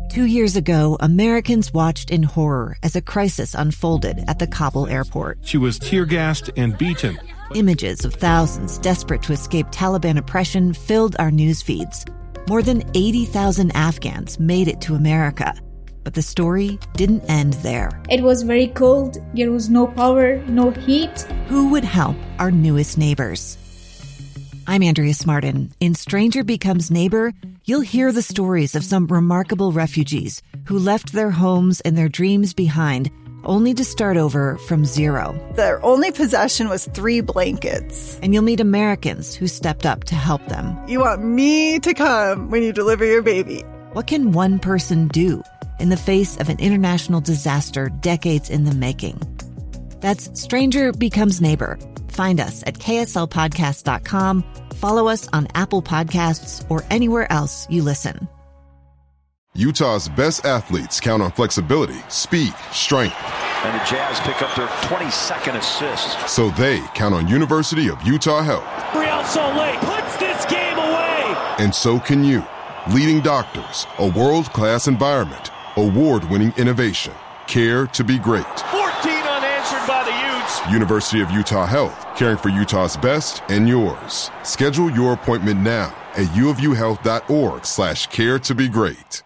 2 years ago, Americans watched in horror as a crisis unfolded at the Kabul airport. She was tear-gassed and beaten. Images of thousands desperate to escape Taliban oppression filled our news feeds. More than 80,000 Afghans made it to America. But the story didn't end there. It was very cold. There was no power, no heat. Who would help our newest neighbors? I'm Andrea Smartin. In Stranger Becomes Neighbor, you'll hear the stories of some remarkable refugees who left their homes and their dreams behind, only to start over from zero. Their only possession was 3 blankets. And you'll meet Americans who stepped up to help them. You want me to come when you deliver your baby. What can one person do in the face of an international disaster decades in the making? That's Stranger Becomes Neighbor. Find us at kslpodcast.com. Follow us on Apple Podcasts or anywhere else you listen. Utah's best athletes count on flexibility, speed, strength. And the Jazz pick up their 22nd assist. So they count on University of Utah Health. Real Salt Lake puts this game away. And so can you. Leading doctors, a world-class environment, award-winning innovation, care to be great. 14 unanswered by the Utes. University of Utah Health, caring for Utah's best and yours. Schedule your appointment now at uofuhealth.org/care to be great.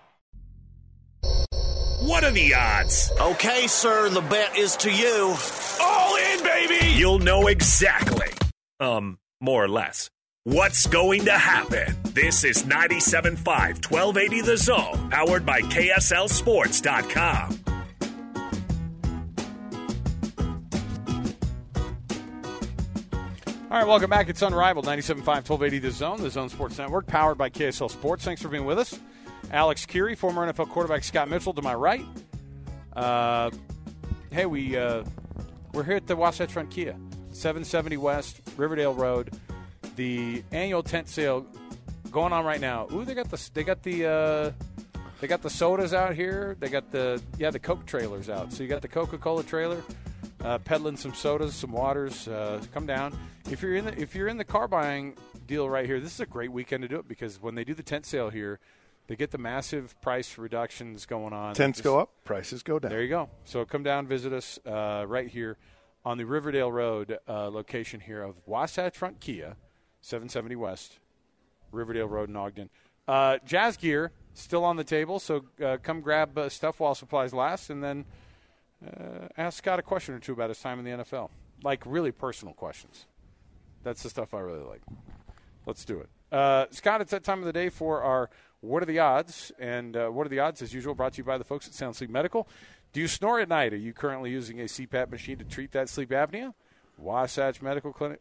What are the odds? Okay, sir, the bet is to you. All in, baby! You'll know exactly, more or less, what's going to happen. This is 97.5 1280 The Zone, powered by KSLSports.com. All right, welcome back. It's Unrivaled, 97.5 1280 The Zone Sports Network, powered by KSL Sports. Thanks for being with us. Alex Curie, former NFL quarterback Scott Mitchell to my right. Hey, we're here at the Wasatch Front Kia, 770 West, Riverdale Road. The annual tent sale going on right now. Ooh, they got the sodas out here. They got the Coke trailers out. So you got the Coca-Cola trailer, peddling some sodas, some waters. Come down. If you're in the car buying deal right here, this is a great weekend to do it because when they do the tent sale here, they get the massive price reductions going on. Tents go up, prices go down. There you go. So come down, visit us right here on the Riverdale Road location here of Wasatch Front Kia, 770 West, Riverdale Road in Ogden. Jazz gear still on the table, so come grab stuff while supplies last, and then ask Scott a question or two about his time in the NFL. Like really personal questions. That's the stuff I really like. Let's do it. Scott, it's that time of the day for our What Are the Odds? And What Are the Odds, as usual, brought to you by the folks at Sound Sleep Medical. Do you snore at night? Are you currently using a CPAP machine to treat that sleep apnea? Wasatch Medical Clinic,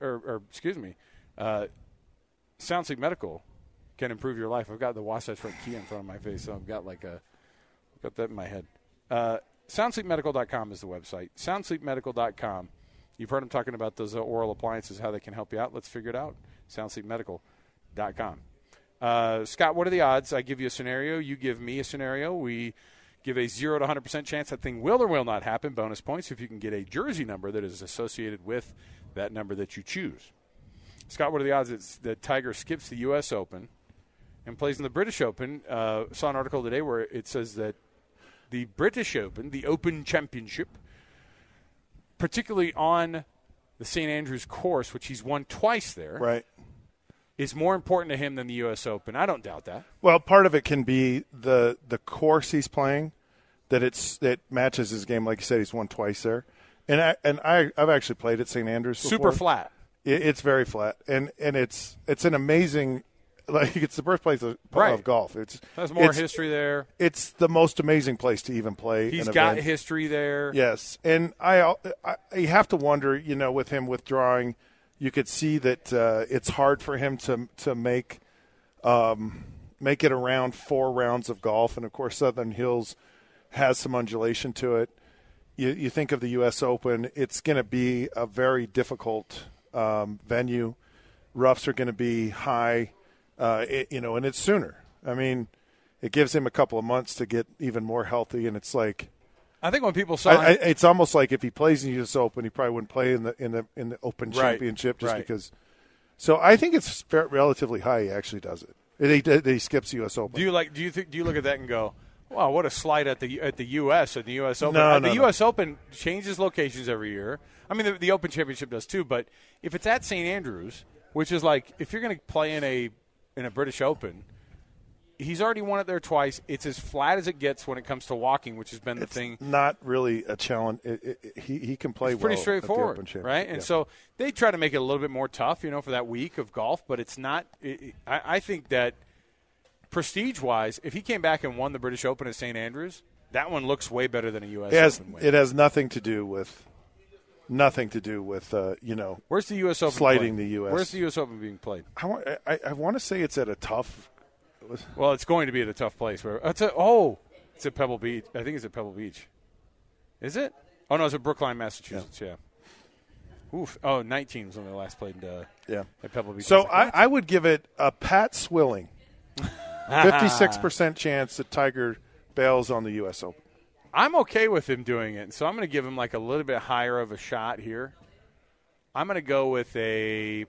Sound Sleep Medical can improve your life. I've got the Wasatch Front Key in front of my face, so I've got got that in my head. SoundSleepMedical.com is the website. SoundSleepMedical.com. You've heard them talking about those oral appliances, how they can help you out. Let's figure it out. SoundSleepMedical.com. Scott, what are the odds? I give you a scenario. You give me a scenario. We give a 0 to 100% chance that thing will or will not happen. Bonus points if you can get a jersey number that is associated with that number that you choose. Scott, what are the odds that Tiger skips the U.S. Open and plays in the British Open? Saw an article today where it says that the British Open, the Open Championship, particularly on the St. Andrews course, which he's won twice there, right, is more important to him than the U.S. Open. I don't doubt that. Well, part of it can be the course he's playing, that it matches his game. Like you said, he's won twice there. And I've actually played at St. Andrews before. Super flat. It's very flat. And it's an amazing – like it's the birthplace of golf. There's more history there. It's the most amazing place to even play. He's got history there. Yes. And you have to wonder, with him withdrawing – you could see that it's hard for him to make it around 4 rounds of golf. And, of course, Southern Hills has some undulation to it. You think of the U.S. Open, it's going to be a very difficult venue. Roughs are going to be high, and it's sooner. I mean, it gives him a couple of months to get even more healthy, and it's like – I think when people saw it, it's almost like if he plays in the U.S. Open, he probably wouldn't play in the Open Championship just because. So I think it's relatively high. He actually does it. He skips the U.S. Open. Do you look at that and go, Well, what a slight at the U.S. and the U.S. Open. The U.S. Open changes locations every year. I mean, the Open Championship does too. But if it's at St. Andrews, which is like if you're going to play in a British Open, he's already won it there twice. It's as flat as it gets when it comes to walking, which has been the thing. Not really a challenge. He can play it's pretty well straightforward, at the Open right? And so they try to make it a little bit more tough, for that week of golf. But it's not. I think that prestige-wise, if he came back and won the British Open at St. Andrews, that one looks way better than a U.S. Open win. It has nothing to do with. Where's the U.S. Open slighting played? the U.S. Where's the U.S. Open being played? I want to say it's at a tough. Well, it's going to be at a tough place. It's at Pebble Beach. I think it's at Pebble Beach. Is it? Oh no, it's at Brookline, Massachusetts. Yeah. Oof. Oh, 19 was when they last played. At Pebble Beach. So I would give it a Pat Swilling, 56% chance that Tiger bails on the U.S. Open. I'm okay with him doing it, so I'm going to give him like a little bit higher of a shot here. I'm going to go with a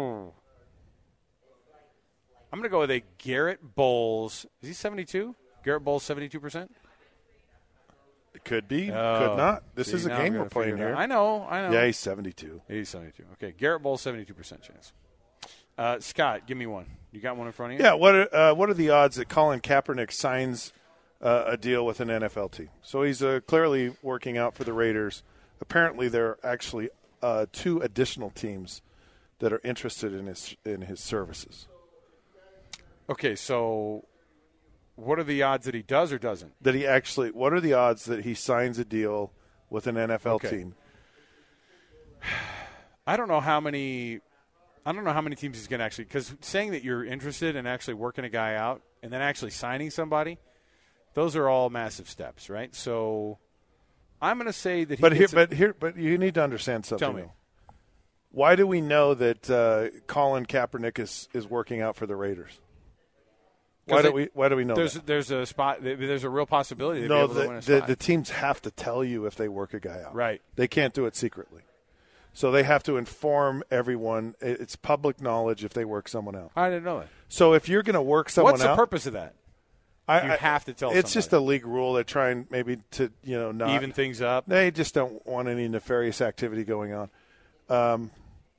Garrett Bowles. Is he 72? Garrett Bowles 72%? It could be. Could not. This is a game we're playing here. I know. Yeah, he's 72. He's 72. Okay, Garrett Bowles 72% chance. Scott, give me one. You got one in front of you? Yeah. What are the odds that Colin Kaepernick signs a deal with an NFL team? So he's clearly working out for the Raiders. Apparently, there are actually 2 additional teams that are interested in his services. Okay, so what are the odds that he does or doesn't? What are the odds that he signs a deal with an NFL team? I don't know how many teams he's going to actually – because saying that you're interested in actually working a guy out and then actually signing somebody, those are all massive steps, right? So I'm going to say that he But you need to understand something. Tell me. Though. Why do we know that Colin Kaepernick is working out for the Raiders? Why do we know that? There's a spot. There's a real possibility. No, the teams have to tell you if they work a guy out. Right. They can't do it secretly. So they have to inform everyone. It's public knowledge if they work someone out. I didn't know that. So if you're going to work someone out, what's the purpose of that? You have to tell. It's just a league rule. They're trying maybe to not even things up. They just don't want any nefarious activity going on.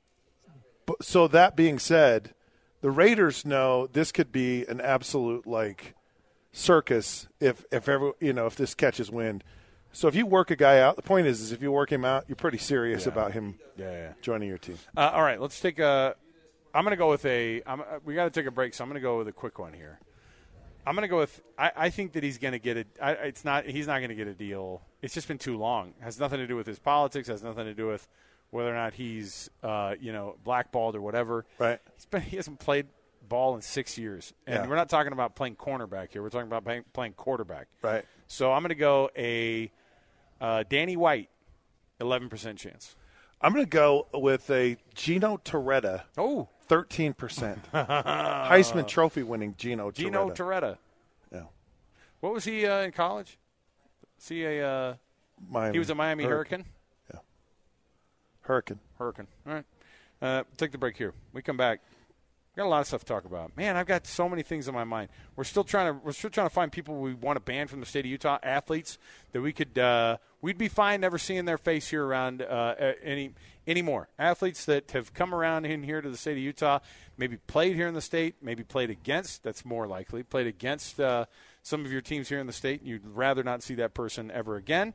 So that being said, the Raiders know this could be an absolute circus if this catches wind. So if you work a guy out, the point is if you work him out, you're pretty serious about him joining your team. All right, let's take I'm going to go with we got to take a break, so I'm going to go with a quick one here. I'm going to go with I think that he's going to get it. He's not going to get a deal. It's just been too long. It has nothing to do with his politics. Has nothing to do with whether or not he's blackballed or whatever. Right. He hasn't played ball in 6 years, and we're not talking about playing cornerback here. We're talking about playing quarterback. Right. So I'm going to go a Danny White, 11% chance. I'm going to go with a Gino Torretta. Oh. 13%. Heisman Trophy winning Gino Torretta. Yeah. What was he in college? Was he Miami. He was a Miami Hurricane? Yeah. Hurricane. All right. Take the break here. We come back. Got a lot of stuff to talk about. Man, I've got so many things on my mind. We're still trying to find people we want to ban from the state of Utah, athletes that we could we'd be fine never seeing their face here around anymore. Athletes that have come around in here to the state of Utah, maybe played here in the state, maybe played against. That's more likely. Played against some of your teams here in the state. And you'd rather not see that person ever again.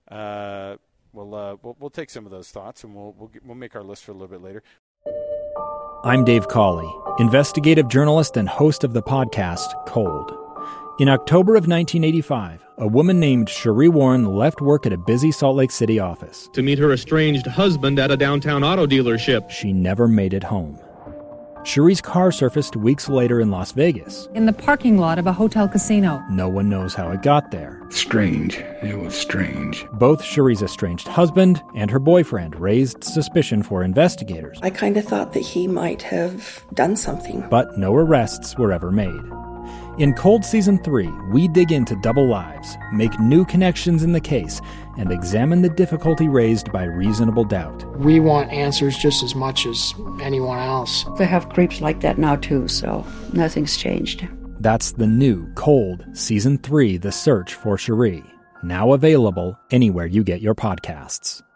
We'll take some of those thoughts and we'll make our list for a little bit later. I'm Dave Cawley, investigative journalist and host of the podcast Cold. In October of 1985, a woman named Cherie Warren left work at a busy Salt Lake City office to meet her estranged husband at a downtown auto dealership. She never made it home. Cherie's car surfaced weeks later in Las Vegas. In the parking lot of a hotel casino. No one knows how it got there. Strange. It was strange. Both Cherie's estranged husband and her boyfriend raised suspicion for investigators. I kind of thought that he might have done something. But no arrests were ever made. In Cold Season 3, we dig into double lives, make new connections in the case, and examine the difficulty raised by reasonable doubt. We want answers just as much as anyone else. They have creeps like that now, too, so nothing's changed. That's the new Cold Season 3, The Search for Cherie. Now available anywhere you get your podcasts.